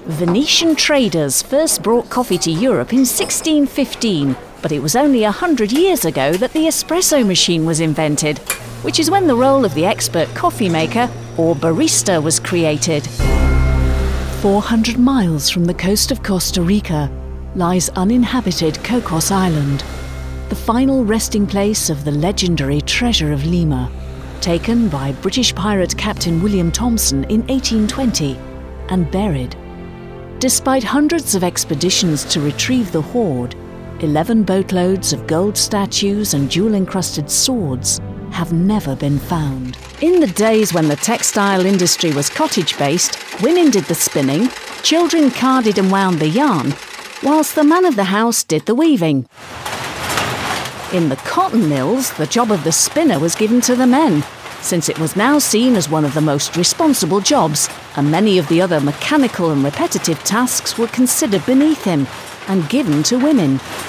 Venetian traders first brought coffee to Europe in 1615, but it was only 100 years ago that the espresso machine was invented, which is when the role of the expert coffee maker, or barista, was created. 400 miles from the coast of Costa Rica lies uninhabited Cocos Island, the final resting place of the legendary Treasure of Lima, taken by British pirate Captain William Thompson in 1820 and buried. Despite hundreds of expeditions to retrieve the hoard, 11 boatloads of gold statues and jewel-encrusted swords have never been found. In the days when the textile industry was cottage-based, women did the spinning, children carded and wound the yarn, whilst the man of the house did the weaving. In the cotton mills, the job of the spinner was given to the men, since it was now seen as one of the most responsible jobs, and many of the other mechanical and repetitive tasks were considered beneath him and given to women.